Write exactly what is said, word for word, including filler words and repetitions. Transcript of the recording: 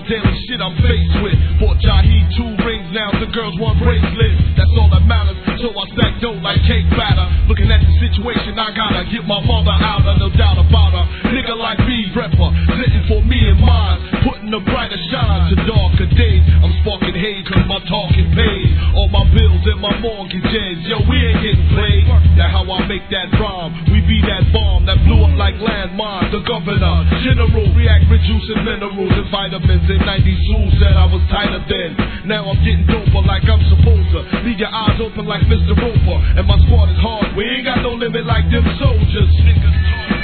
daily shit I'm faced with. Bought Jaheed two rings, now the girls want bracelets. That's all that matters, so I stack dough like cake batter. Looking at the situation, I gotta get my mother out of, no doubt about her. Nigga like me, rapper, sitting for me and mine, putting a brighter shine to darker days. I'm sparking haze cause my talking pays all my bills and my mortgages. Yo, we ain't getting played. That's how I make that rhyme. We be that bomb that blew up like landmine. The governor, general, react reducing minerals and vitamins. In ninety zoos said I was tighter then. Now I'm getting doper like I'm supposed to. Leave your eyes open like Mister Roper. And my squad is hard. We ain't got no limit like them soldiers. Niggas talk.